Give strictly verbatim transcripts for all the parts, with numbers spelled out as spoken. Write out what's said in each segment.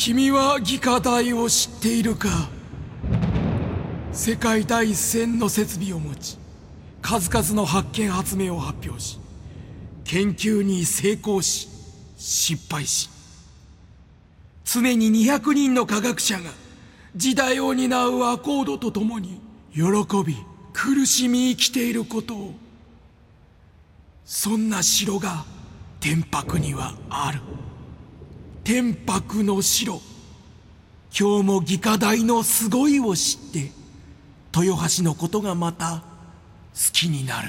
君は技科大を知っているか。世界第一線の設備を持ち、数々の発見発明を発表し、研究に成功し失敗し、常ににひゃくにんの科学者が時代を担うアコードとともに喜び苦しみ生きていることを。そんな城が天白にはある。天白の城。今日も技科大のすごいを知って豊橋のことがまた好きになる。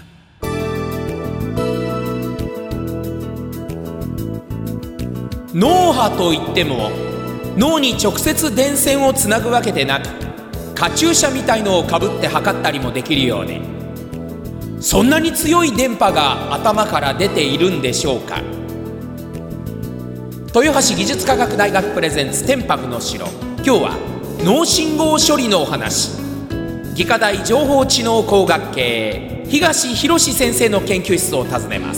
脳波といっても脳に直接電線をつなぐわけでなく、カチューシャみたいのをかぶって測ったりもできるようで、そんなに強い電波が頭から出ているんでしょうか。豊橋技術科学大学プレゼンツ天白の城。今日は脳信号処理のお話。技科大情報知能工学系東博先生の研究室を訪ねます。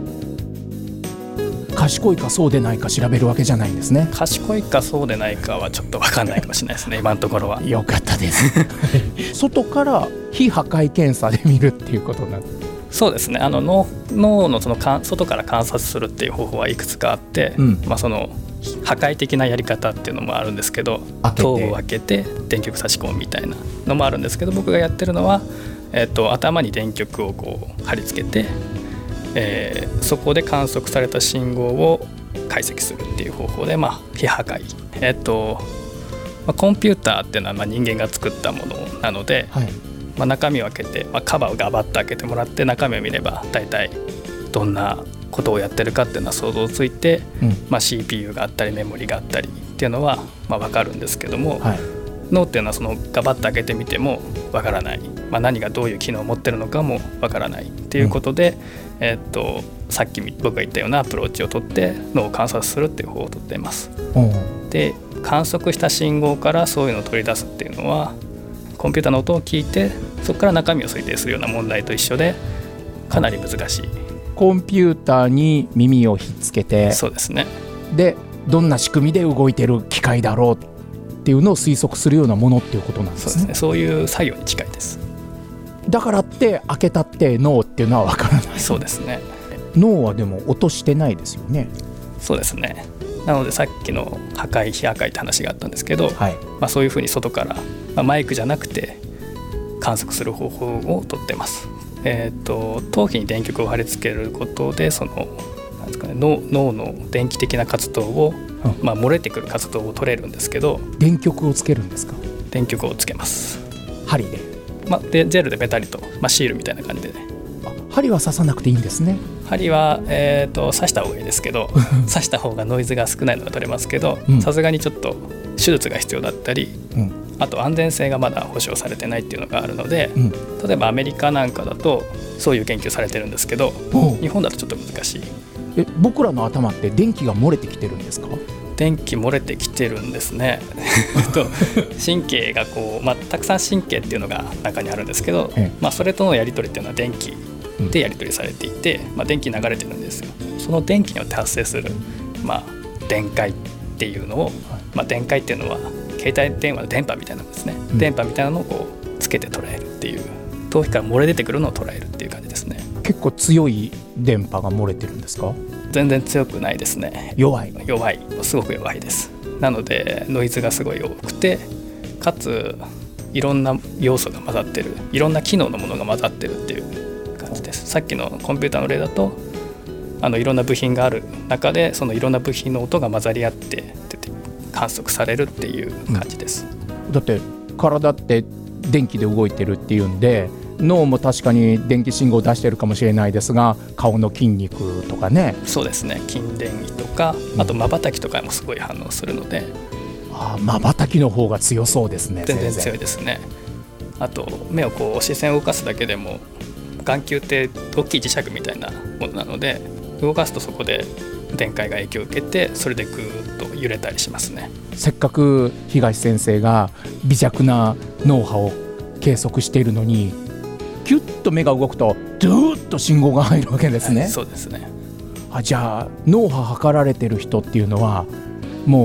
賢いかそうでないか調べるわけじゃないんですね。 賢いかそうでないかはちょっと分かんないかもしれないですね今のところは。 よかったです外から非破壊検査で見るっていうことなんです。 そうですね。あの 脳, 脳のそのか外から観察するっていう方法はいくつかあって、うんまあ、その破壊的なやり方っていうのもあるんですけど、頭部を開けて電極差し込むみたいなのもあるんですけど、僕がやってるのは、えっと、頭に電極をこう貼り付けて、えー、そこで観測された信号を解析するっていう方法で、まあ、非破壊、えっとまあ、コンピューターっていうのはまあ人間が作ったものなので、はいまあ、中身を開けて、まあ、カバーをガバッと開けてもらって中身を見れば大体どんなことをやってるかっていうのは想像ついて、うんまあ、シーピーユー があったりメモリがあったりっていうのはまあ分かるんですけども、はい、脳っていうのはそのガバッと開けてみても分からない、まあ、何がどういう機能を持ってるのかも分からないっていうことで、うんえー、っとさっき僕が言ったようなアプローチを取って脳を観察するっていう方法を取っています。で観測した信号からそういうのを取り出すっていうのはコンピューターの音を聞いてそこから中身を推定するような問題と一緒でかなり難しい。 コンピューターに耳をひっつけて、 そうですね。 でどんな仕組みで動いてる機械だろうっていうのを推測するようなものっていうことなんですね。 そうですね。そういう作業に近いです。 だからって開けたって脳っていうのは分からない。 そうですね。 脳はでも音してないですよね。 そうですね。なのでさっきの破壊非破壊って話があったんですけど、はいまあ、そういうふうに外から、まあ、マイクじゃなくて観測する方法をとってます。えー、と頭皮に電極を貼り付けることでそのなんですかね、脳, 脳の電気的な活動を、うんまあ、漏れてくる活動を取れるんですけど。 電極をつけるんですか？ 電極をつけます。 針で、 まあ、でジェルでベタリと、まあ、シールみたいな感じでね。 あ針は刺さなくていいんですね。 針は、えー、と刺した方がいいですけど刺した方がノイズが少ないのが取れますけどさすがにちょっと手術が必要だったり、うん、あと安全性がまだ保証されてないっていうのがあるので、うん、例えばアメリカなんかだとそういう研究されてるんですけど日本だとちょっと難しい。 え僕らの頭って電気が漏れてきてるんですか？ 電気漏れてきてるんですね神経がこう、まあ、たくさん神経っていうのが中にあるんですけど、ええまあ、それとのやり取りっていうのは電気でやり取りされていて、うんまあ、電気流れてるんですよ。その電気によって発生する、まあ、電解っていうのを、はいまあ、電解っていうのは携帯電話の電波みたいなものですね、うん、電波みたいなのをこうつけて捉えるっていう、頭皮から漏れ出てくるのを捉えるっていう感じですね。 結構強い電波が漏れてるんですか？ 全然強くないですね。 弱い弱いすごく弱いです。なのでノイズがすごい多くて、かついろんな要素が混ざってる、いろんな機能のものが混ざってるっていう感じです。さっきのコンピューターの例だとあのいろんな部品がある中でそのいろんな部品の音が混ざり合って出て観測されるっていう感じです、 うん、だって体って電気で動いてるっていうんで脳も確かに電気信号を出してるかもしれないですが顔の筋肉とかね。 そうですね。筋電位とかあと瞬きとかもすごい反応するので、 うん、あ瞬きの方が強そうですね。 全然強いですね。あと目をこう視線を動かすだけでも眼球って大きい磁石みたいなものなので動かすとそこで電解が影響を受けてそれでぐーっと揺れたりしますね。 せっかく東先生が微弱な脳波を計測しているのにキュッと目が動くとドゥーッと信号が入るわけですね、はい、 そうですね。 あじゃあ脳波測られてる人っていうのはもう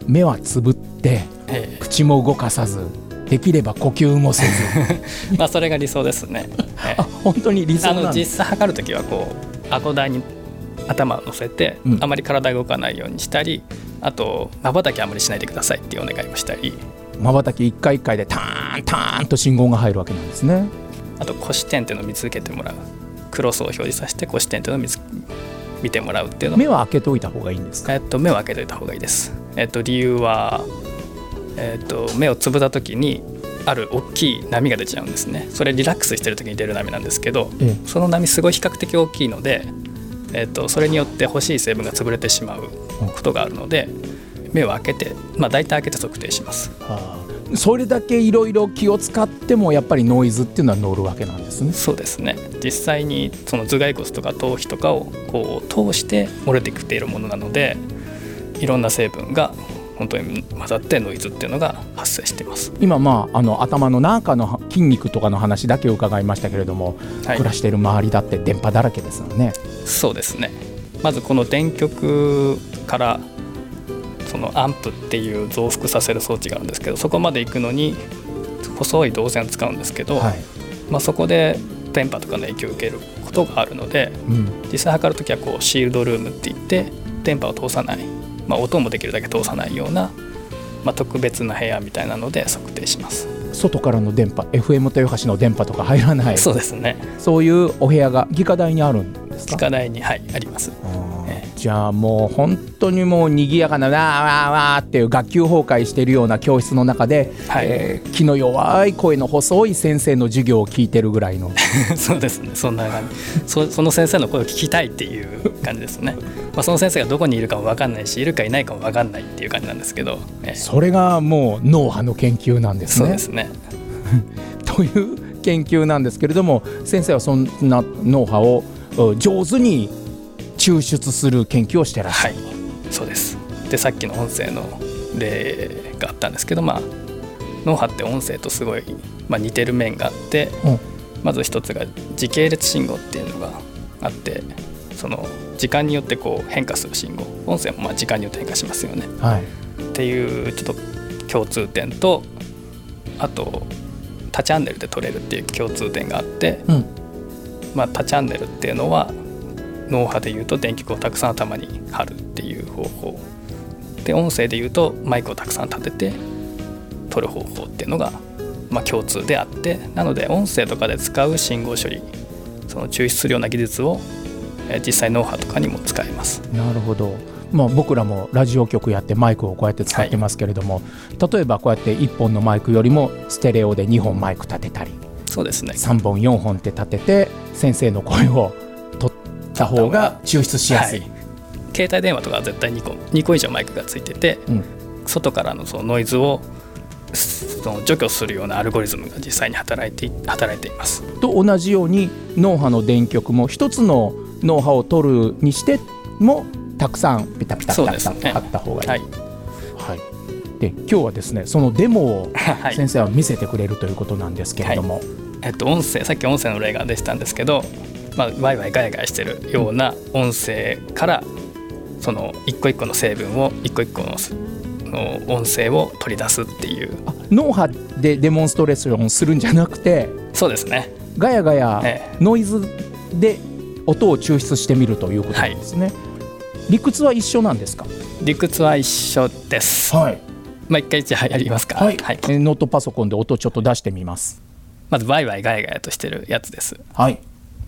目はつぶって、ええ、口も動かさず、できれば呼吸もせずまあそれが理想ですね、 ええ、あ本当に理想なんです。 実際測るときはこう顎台に頭を乗せて、うん、あまり体が動かないようにしたり、あと瞬きあまりしないでくださいっていうお願いをしたり。 瞬き一回一回でターンターンと信号が入るわけなんですね。 あと腰点っていうのを見続けてもらう、クロスを表示させて腰点っていうのを 見, つ見てもらうっていうの。 目は開けておいた方がいいんですか？ えっと、目を開けておいた方がいいです。えっと、理由は、えっと、目をつぶった時にある大きい波が出ちゃうんですね。それリラックスしてる時に出る波なんですけど、ええ、その波すごい比較的大きいので、えっと、それによって欲しい成分が潰れてしまうことがあるので、目を開けて、まあ、大体開けて測定します。 はあ、それだけいろいろ気を使ってもやっぱりノイズっていうのは乗るわけなんですね。 そうですね。実際にその頭蓋骨とか頭皮とかをこう通して漏れてきているものなので、いろんな成分が本当に混ざってノイズっていうのが発生しています。 今、まあ、あの頭の中の筋肉とかの話だけ伺いましたけれども、はい、暮らしている周りだって電波だらけですよね。 そうですね。まずこの電極からそのアンプっていう増幅させる装置があるんですけど、そこまで行くのに細い導線を使うんですけど、はい、まあ、そこで電波とかの影響を受けることがあるので、うん、実際測るときはこうシールドルームっていって電波を通さない、まあ、音もできるだけ通さないような、まあ、特別な部屋みたいなので測定します。 外からの電波 エフエム 豊橋の電波とか入らない。 そうですね。 そういうお部屋が技科大にあるんですか？ 技科大に、はい、あります。 じゃあもう本当にもう賑やかなわーわーわーっていう学級崩壊しているような教室の中で、はい、えー、気の弱い声の細い先生の授業を聞いてるぐらいのそうですね。そんな感じ。 そ, その先生の声を聞きたいっていう感じですね。まあその先生がどこにいるかも分かんないし、いるかいないかも分かんないっていう感じなんですけど、えー、 それがもう脳波の研究なんですね。 そうですねという研究なんですけれども、先生はそんな脳波を上手に抽出する研究をしてらっしゃる。はい、 そうです。で、さっきの音声の例があったんですけど、まあ、脳波って音声とすごい、まあ、似てる面があって、うん、まず一つが時系列信号っていうのがあって、その時間によってこう変化する信号、音声もまあ時間によって変化しますよね、はい、っていうちょっと共通点と、あと多チャンネルで取れるっていう共通点があって、うん、まあ、多チャンネルっていうのは脳波でいうと電極をたくさん頭に貼るっていう方法で、音声でいうとマイクをたくさん立てて取る方法っていうのがまあ共通であって、なので音声とかで使う信号処理、その抽出するような技術を実際脳波とかにも使えます。 なるほど。まあ、僕らもラジオ局やってマイクをこうやって使ってますけれども、はい、例えばこうやっていっぽんのマイクよりもステレオでにほんマイク立てたり、 そうですね、 さんぼんよんほんって立てて先生の声を取った方が抽出しやすい、はい、 携帯電話とかは絶対にこ、にこ以上マイクがついてて、うん、外からのそのノイズをその除去するようなアルゴリズムが実際に働いて、働いています。 と同じように脳波の電極も一つの脳波を取るにしてもたくさんピタピタピタピタと貼った方がいい、はいはい、で今日はですね、そのデモを先生は見せてくれるということなんですけれども、はい、 えっと、音声、さっき音声の例が出てたんですけど、まあ、ワイワイガヤガヤしてるような音声からその一個一個の成分を一個一個の音声を取り出すっていう。 あ、脳波でデモンストレーションするんじゃなくて、 そうですね、 ガヤガヤ、ええ、ノイズで音を抽出してみるということなんですね、はい、理屈は一緒なんですか？ 理屈は一緒です、はい、まあ、一回じゃあやりますか、 はいはい、ノートパソコンで音ちょっと出してみます。 まずワイワイガヤガヤとしてるやつです。 はい、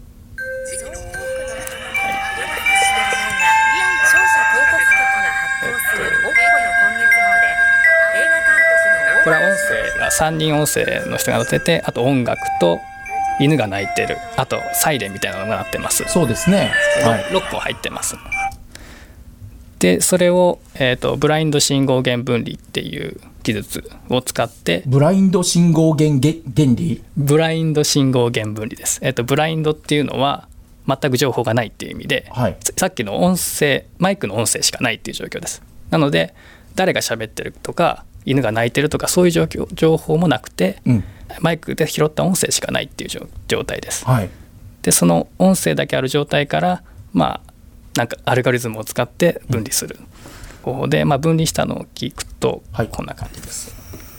これは音声がさんにん音声の人が乗ってて、あと音楽と犬が鳴いてる、あとサイレンみたいなのが鳴ってます。 そうですね、 はい、ろっこ入ってます。でそれを、えーと、ブラインド信号源分離っていう技術を使って。 ブラインド信号源原理ブラインド信号源分離です、えーと、ブラインドっていうのは全く情報がないっていう意味で、はい、さっきの音声、マイクの音声しかないっていう状況です。なので誰が喋ってるとか犬が鳴いてるとかそういう状況情報もなくて、うん、マイクで拾った音声しかないっていう状態です、はい、でその音声だけある状態からまあなんかアルゴリズムを使って分離する方法で、まあ、分離したのを聞くとこんな感じです、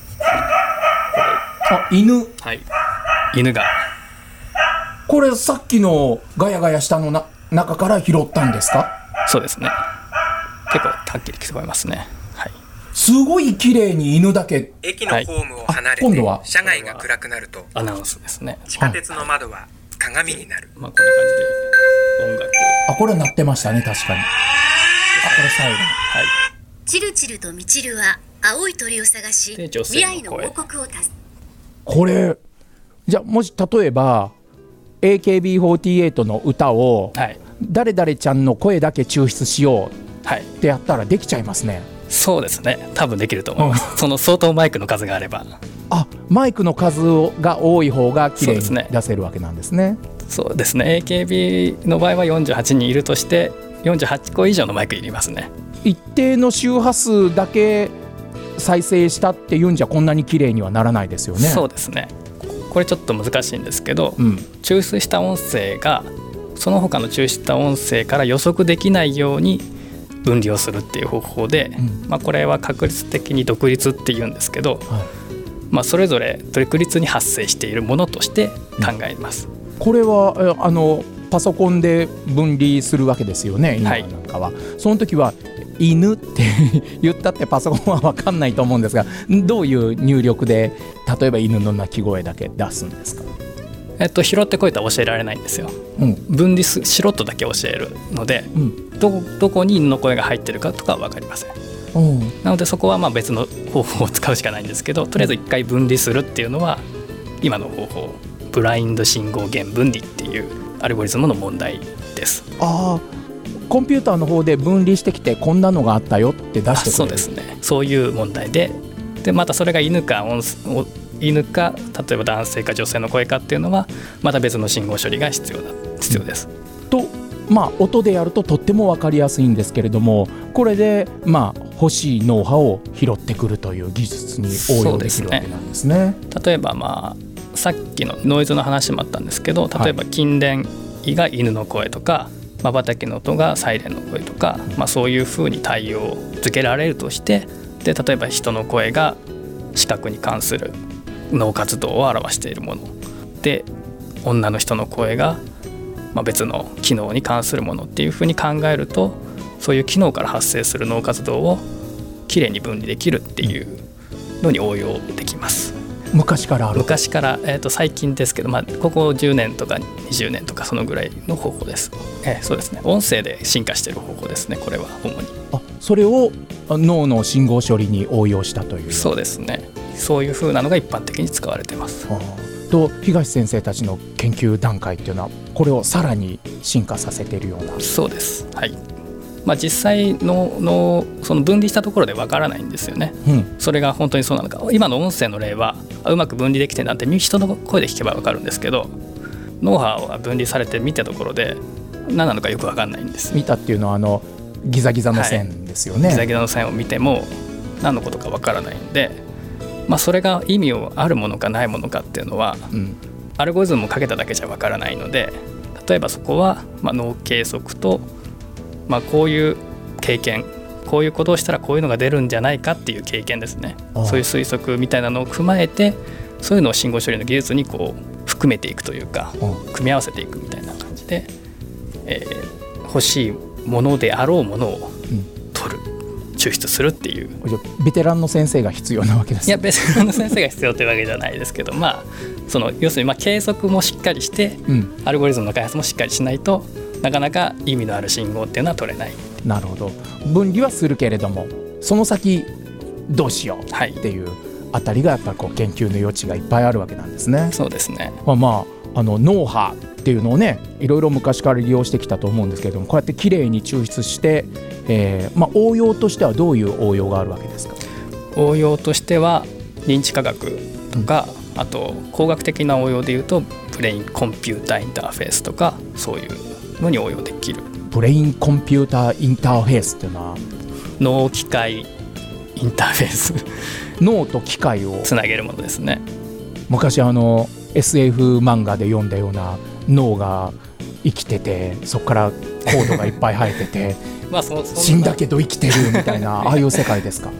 はい、あ、犬、 はい、犬がこれさっきのガヤガヤしたのな中から拾ったんですか？ そうですね、結構はっきり聞こえますね、はい、 すごい綺麗に犬だけ。 駅のホームを離れて、今度は車外が暗くなるとアナウンスですね。 地下鉄の窓は鏡になる、 まあ、こんな感じで音楽、 あ、これ鳴ってましたね、確かに。あ、これサイレン、 はい、 チルチルとミチルは青い鳥を探し未来の王国を訪す。 これじゃあもし例えば エーケービーフォーティーエイト の歌を、はい、誰々ちゃんの声だけ抽出しようってやったらできちゃいますね、はい、 そうですね、多分できると思います、うん、その相当マイクの数があれば。 あ、マイクの数が多い方が綺麗に出せるわけなんですね。 そうですね、エーケービー の場合はよんじゅうはちにんいるとしてよんじゅうはちこ以上のマイクいりますね。 一定の周波数だけ再生したっていうんじゃこんなに綺麗にはならないですよね。 そうですね、これちょっと難しいんですけど、うん、抽出した音声がその他の抽出した音声から予測できないように分離をするっていう方法で、うん、まあ、これは確率的に独立っていうんですけど、はい、まあ、それぞれ独立に発生しているものとして考えます、 うん、これはあのパソコンで分離するわけですよね、今なんかは、はい、その時は犬って言ったってパソコンは分かんないと思うんですが、どういう入力で例えば犬の鳴き声だけ出すんですか？ えっと、拾ってこいとは教えられないんですよ、うん、分離すしろとだけ教えるので、うん、ど, どこに犬の声が入ってるかとかは分かりません、うん、なのでそこはまあ別の方法を使うしかないんですけど、とりあえず一回分離するっていうのは今の方法、ブラインド信号源分離っていうアルゴリズムの問題です。 あ、コンピューターの方で分離してきてこんなのがあったよって出してくれる。あ、 そうですね、そういう問題で、でまたそれが犬か音犬か例えば男性か女性の声かっていうのはまた別の信号処理が必要だ必要です、 うん、と、まあ、音でやるととっても分かりやすいんですけれども、これで、まあ、欲しい脳波を拾ってくるという技術に応用できるわけなんですね。 そうですね、例えば、まあ、さっきのノイズの話もあったんですけど、例えば筋電位が犬の声とかまばたきの音がサイレンの声とか、まあ、そういう風に対応付けられるとして、で例えば人の声が視覚に関する脳活動を表しているもので、女の人の声がまあ別の機能に関するものっていう風に考えると、そういう機能から発生する脳活動をきれいに分離できるっていうのに応用できます。 昔からある昔から、えー、と最近ですけど、まあ、ここじゅうねんとかにじゅうねんとかそのぐらいの方法です、えー、そうですね、音声で進化している方法ですね、これは主に。 あ、それを脳の信号処理に応用したという。 そうですね、そういう風なのが一般的に使われています。 と東先生たちの研究段階っていうのはこれをさらに進化させているような。 そうです、はい、まあ、実際 の, のその分離したところでわからないんですよね、うん、それが本当にそうなのか。今の音声の例はうまく分離できてるなんて人の声で聞けばわかるんですけど、脳波が分離されて見たところで何なのかよくわかんないんです。 見たっていうのはあのギザギザの線ですよね、 はい、ギザギザの線を見ても何のことかわからないんで、まあ、それが意味をあるものかないものかっていうのは、うん、アルゴリズムをかけただけじゃわからないので、例えばそこはまあ脳計測と、まあ、こういう経験、こういうことをしたらこういうのが出るんじゃないかっていう経験ですね。そういう推測みたいなのを踏まえて、そういうのを信号処理の技術にこう含めていくというか、組み合わせていくみたいな感じで、えー、欲しいものであろうものを取る、うん、抽出するっていう。 ベテランの先生が必要なわけです。 いや、ベテランの先生が必要というわけじゃないですけど、まあ、その要するにまあ計測もしっかりして、うん、アルゴリズムの開発もしっかりしないとなかなか意味のある信号っていうのは取れない。 なるほど、分離はするけれどもその先どうしようっていうあたりがやっぱりこう研究の余地がいっぱいあるわけなんですね。 そうですね、 まあ、まあ、あの脳波っていうのをね、いろいろ昔から利用してきたと思うんですけれども、こうやってきれいに抽出して、えーまあ、応用としてはどういう応用があるわけですか？ 応用としては認知科学とか、うん、あと工学的な応用でいうとブレインコンピューターインターフェースとか、そういうのに応用できる。 ブレインコンピューターインターフェースっていうのは脳機械インターフェース脳と機械をつなげるものですね。 昔あの エスエフ 漫画で読んだような脳が生きてて、そこからコードがいっぱい生えててまあそそ死んだけど生きてるみたいなああいう世界ですか？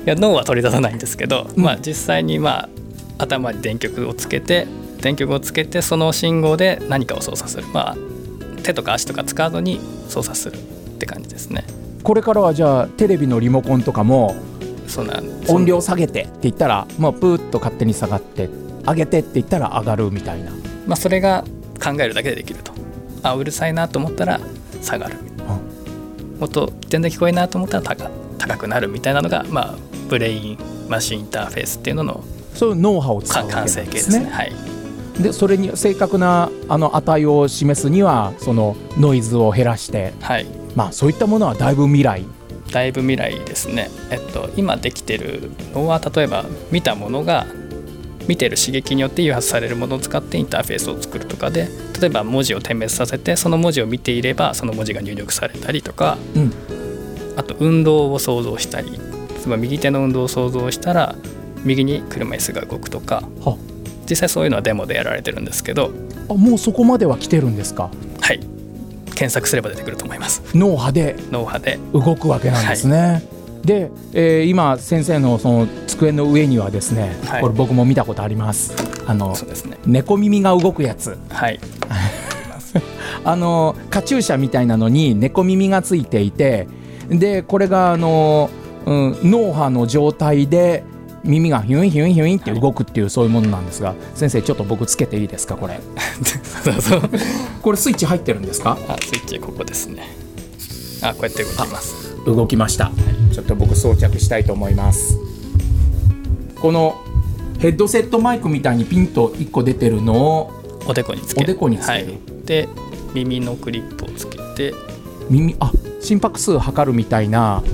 や脳は取り出さないんですけど、うん、まあ、実際に、まあ、頭に電極をつけて電極をつけてその信号で何かを操作する、まあ、手とか足とか使わずに操作するって感じですね。 これからはじゃあテレビのリモコンとかもそうなん音量下げてって言ったらもうプーッと勝手に下がって上げてって言ったら上がるみたいな、 まあ、それが考えるだけでできると。あ、うるさいなと思ったら下がる、うん、もっと全然聞こえないなと思ったら 高, 高くなるみたいなのが、まあ、ブレインマシンインターフェースっていうののそういうノウハウを使うわけなんですね。 完成形ですね、はい、 でそれに正確なあの値を示すにはそのノイズを減らして、 はい、 まあ、そういったものはだいぶ未来だいぶ未来ですね。えっと、今できてるのは例えば見たものが見てる刺激によって誘発されるものを使ってインターフェースを作るとかで、例えば文字を点滅させてその文字を見ていればその文字が入力されたりとか、うん、あと運動を想像したり、つまり右手の運動を想像したら右に車椅子が動くとか、実際そういうのはデモでやられてるんですけど。 あ、もうそこまでは来てるんですか。 はい、検索すれば出てくると思います。 脳波で脳波で動くわけなんですね、はい。で、えー、今先生のその机の上にはですね、はい、これ僕も見たことあります。あのそうですね、猫耳が動くやつ、 はい、 あのカチューシャみたいなのに猫耳がついていて、でこれがあの、うん、脳波の状態で耳がヒュンヒュンヒュンって動くっていう、はい、そういうものなんですが、先生ちょっと僕つけていいですかこれこれスイッチ入ってるんですか。 あ、スイッチここですね。あ、こうやって動きます。 動きました、はい、ちょっと僕装着したいと思います。このヘッドセットマイクみたいにピンといっこ出てるのをおでこにつける、 おでこにつける、はい、 で耳のクリップをつけて耳、あ、心拍数測るみたいな、はい、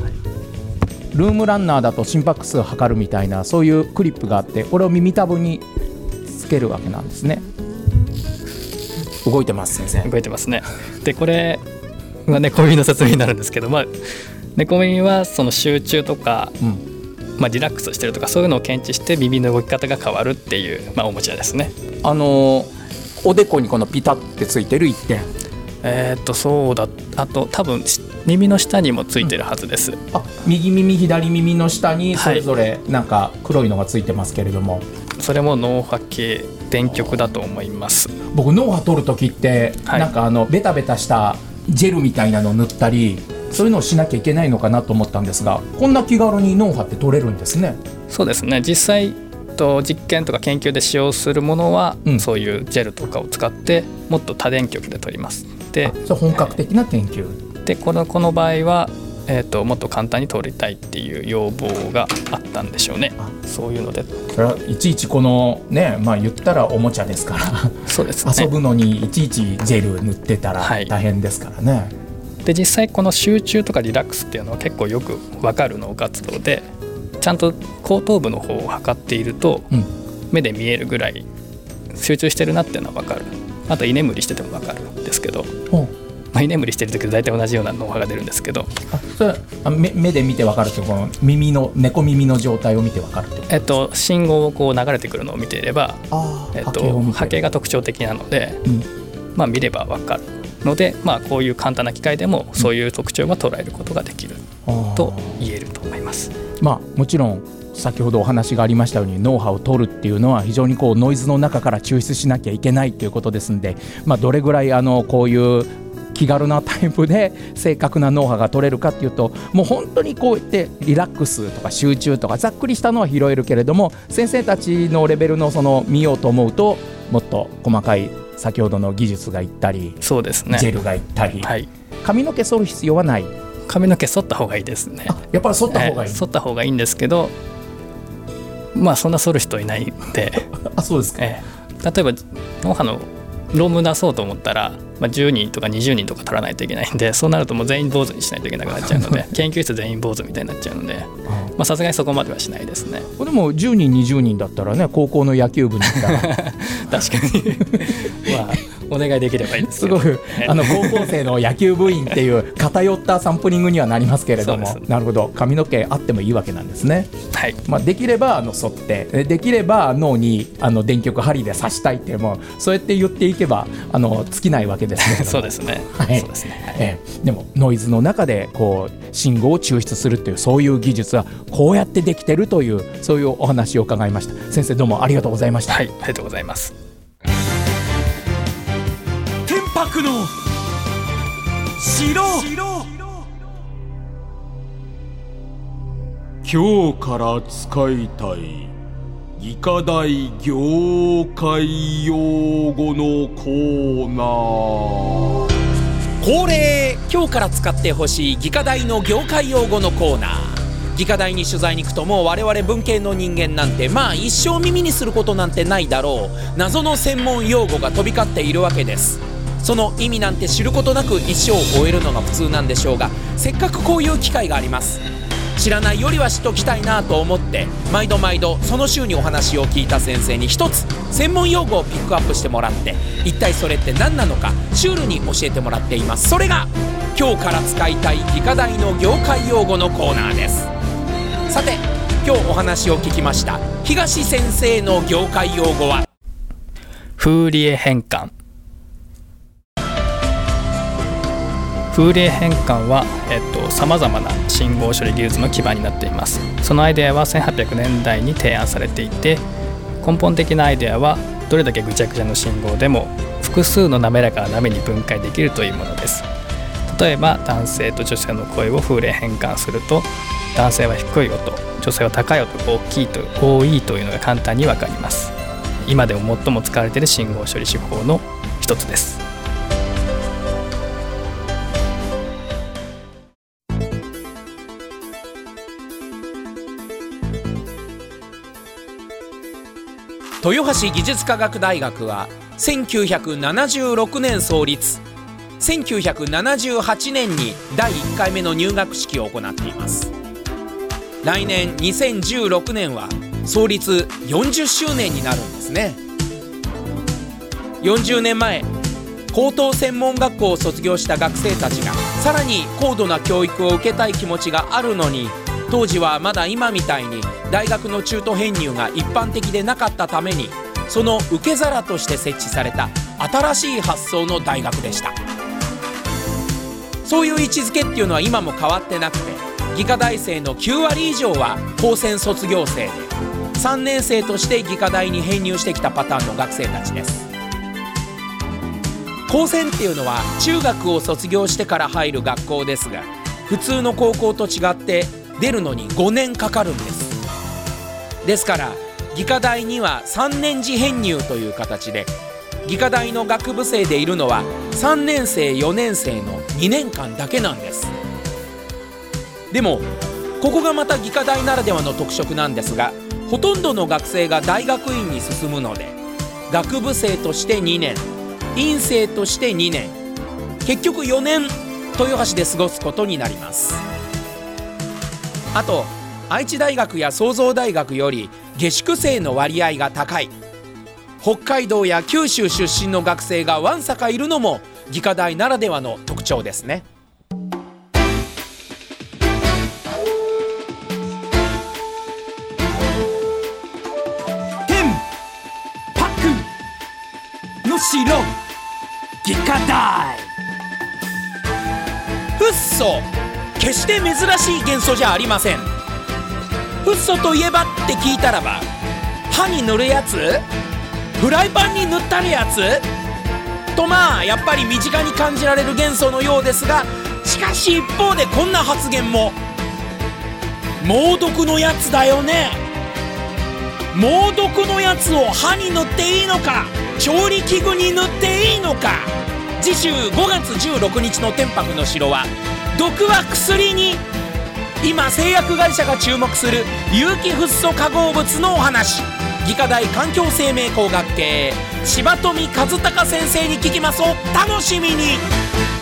ルームランナーだと心拍数測るみたいなそういうクリップがあって、これを耳たぶにつけるわけなんですね。動いてます。先生動いてますね。でこれは猫耳の説明になるんですけど、まあ、猫耳はその集中とか、うん、まあ、リラックスしてるとかそういうのを検知して耳の動き方が変わるっていう、まあ、おもちゃですね。 あのー、おでこにこのピタッてついてる一点、 えー、っとそうだ、あと多分耳の下にもついてるはずです、うん、 あ、右耳左耳の下にそれぞれなんか黒いのがついてますけれども、はい、 それも脳波系電極だと思います。 僕脳波取るときって、はい、なんかあのベタベタしたジェルみたいなのを塗ったりそういうのをしなきゃいけないのかなと思ったんですが、こんな気軽に脳波って取れるんですね。 そうですね、実際と実験とか研究で使用するものは、うん、そういうジェルとかを使ってもっと多電極で取ります。で、 それ本格的な研究、 えー、でこの、この場合は、えー、ともっと簡単に取りたいっていう要望があったんでしょうね。そういうのでそれはいちいちこのね、まあ、言ったらおもちゃですからそうですね、 遊ぶのにいちいちジェル塗ってたら大変ですからね、はい、 で実際この集中とかリラックスっていうのは結構よく分かる脳活動で、ちゃんと後頭部の方を測っていると、うん、目で見えるぐらい集中してるなっていうのは分かる。あと居眠りしてても分かるんですけど、まあ、居眠りしてる時と大体同じような脳波が出るんですけど、 あ、それはあ 目, 目で見て分かるってこの耳の猫耳の状態を見て分かるってことですか。 えっと、信号をこう流れてくるのを見ていれば、えっと、波形が特徴的なので、うん、まあ、見れば分かるので、まあ、こういう簡単な機械でもそういう特徴が捉えることができると言えると思います。 まあ、もちろん先ほどお話がありましたように脳波を取るっていうのは非常にこうノイズの中から抽出しなきゃいけないということですので、まあ、どれぐらいあのこういう気軽なタイプで正確な脳波が取れるかっていうと、もう本当にこうやってリラックスとか集中とかざっくりしたのは拾えるけれども、先生たちのレベルのその見ようと思うともっと細かい先ほどの技術がいったり、 そうですね、 ジェルがいったり、 はい、 髪の毛剃る必要はない。 髪の毛剃った方がいいですね。 あ、やっぱり剃った方がいい、 えー、剃った方がいいんですけど、まあそんな剃る人いないんであ、そうですか、 えー、例えば脳波のローム出そうと思ったら、まあ、じゅうにんとかにじゅうにんとか取らないといけないんで、そうなるともう全員坊主にしないといけなくなっちゃうので研究室全員坊主みたいになっちゃうので、さすがにそこまではしないですね。 でもじゅうにんにじゅうにんだったらね、高校の野球部に行ったら確かにまあお願いできればいいですすごくあの高校生の野球部員っていう偏ったサンプリングにはなりますけれども、なるほど、髪の毛あってもいいわけなんですね。 はい、 まあ、できればあの沿ってできれば脳にあの電極針で刺したいっていうもそうやって言っていけばあの尽きないわけですね。 そうですね、 はい、 そうですね、はい、 えー、でもノイズの中でこう信号を抽出するっていうそういう技術はこうやってできてるというそういうお話を伺いました。先生どうもありがとうございました。 はい、ありがとうございます。 天白の城。今日から使いたい技科大業界用語のコーナー。 恒例、今日から使ってほしい技科大の業界用語のコーナー。技科大に取材に行くともう我々文系の人間なんてまあ一生耳にすることなんてないだろう謎の専門用語が飛び交っているわけです。その意味なんて知ることなく一生を終えるのが普通なんでしょうが、せっかくこういう機会があります。知らないよりは知っときたいなと思って毎度毎度その週にお話を聞いた先生に一つ専門用語をピックアップしてもらって一体それって何なのかシュールに教えてもらっています。それが今日から使いたい技科大の業界用語のコーナーです。さて今日お話を聞きました東先生の業界用語はフーリエ変換。フーリエ変換は、えっと、様々な信号処理技術の基盤になっています。そのアイデアはせんはっぴゃくねんだいに提案されていて、根本的なアイデアはどれだけぐちゃぐちゃの信号でも複数の滑らかな波に分解できるというものです。例えば男性と女性の声をフーリエ変換すると、男性は低い音、女性は高い音が大きいと多いというのが簡単に分かります。今でも最も使われている信号処理手法の一つです。 豊橋技術科学大学はせんきゅうひゃくななじゅうろくねん創立、せんきゅうひゃくななじゅうはちねんにだいいっかいめの入学式を行っています。来年にせんじゅうろくねんは創立よんじゅっしゅうねんになるんですね。よんじゅうねんまえ、高等専門学校を卒業した学生たちがさらに高度な教育を受けたい気持ちがあるのに、当時はまだ今みたいに大学の中途編入が一般的でなかったために、その受け皿として設置された新しい発想の大学でした。そういう位置づけっていうのは今も変わってなくて、技科大生のきゅうわり以上は高専卒業生で、さんねん生として技科大に編入してきたパターンの学生たちです。高専っていうのは中学を卒業してから入る学校ですが、普通の高校と違って出るのにごねんかかるんです。ですから技科大にはさんねん次編入という形で、技科大の学部生でいるのはさんねん生よねん生のにねんかんだけなんです。でもここがまた技科大ならではの特色なんですが、ほとんどの学生が大学院に進むので、学部生としてにねん、院生としてにねん、結局よねん豊橋で過ごすことになります。あと愛知大学や創造大学より下宿生の割合が高い、北海道や九州出身の学生がわんさかいるのも技科大ならではの特徴ですね。 天白の城技科大。 フッ素、決して珍しい元素じゃありません。フッ素といえばって聞いたらば、歯に塗るやつ、フライパンに塗ったるやつと、まあやっぱり身近に感じられる元素のようですが、しかし一方でこんな発言も。猛毒のやつだよね。猛毒のやつを歯に塗っていいのか、調理器具に塗っていいのか。次週ごがつじゅうろくにちの天白の城は、毒は薬に。今製薬会社が注目する有機フッ素化合物のお話、技科大環境生命工学系柴富和孝先生に聞きます。お楽しみに。